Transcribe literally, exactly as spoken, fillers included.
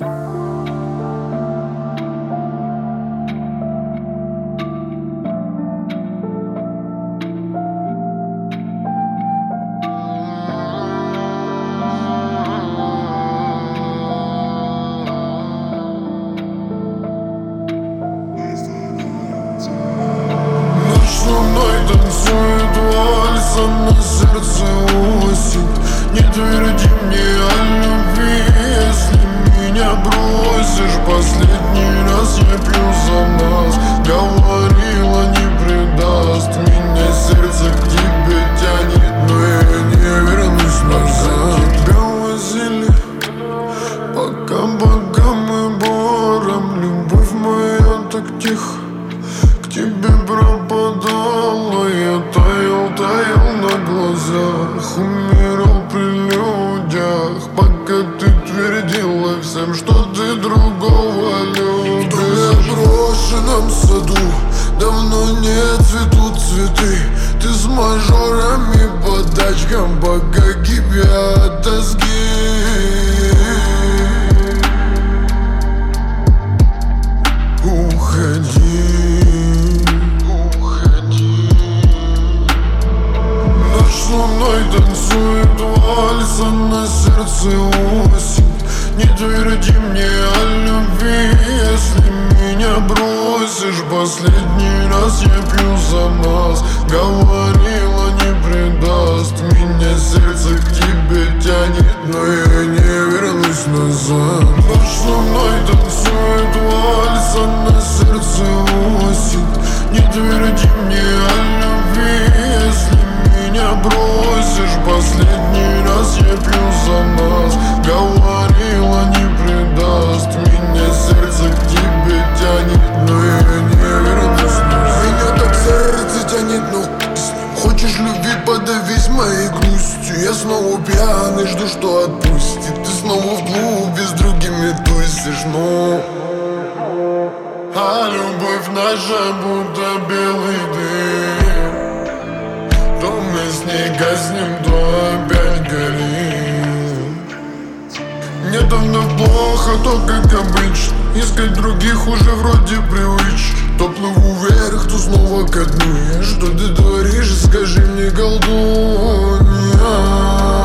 Танцует вальс, а на сердце осень. Не тверди мне о любви, если меня бросишь. Последний раз я пью за нас. Говорила, не предаст. Меня сердце к тебе тянет, но я не вернусь назад. Тебя возили пока богам и борам. Любовь моя так тихо к тебе пропадала. Я таял, таял на глазах, умирал при людях, пока ты твердила всем, что ты другого любишь. В заброшенном саду давно не цветут цветы. Ты с мажорами по тачкам, пока кипят тоски. Уходи, луной танцует вальс, а на сердце осень. Не тверди мне о любви, если меня бросишь. Последний раз я пью за нас. Говорила, не предаст. Меня сердце к тебе тянет, но я не вернусь назад. Ночь луной танцует вальс, а на сердце осень. Не тверди мне о любви, если меня бросишь. Последний раз я пью за нас. Говорила, не предаст. Меня сердце к тебе тянет, но я не вернусь назад. Меня так сердце тянет, но хочешь любви, подавись моей грустью. Я снова пьяный, жду, что отпустит. Ты снова в клубе с другими тусишь, но а любовь наша будто белый дым. То мы с ней гаснем, то опять горим. Мне давно плохо, то как обычно. Искать других уже вроде привычно. То плыву вверх, то снова ко дну. Что ты творишь, скажи мне, колдунья?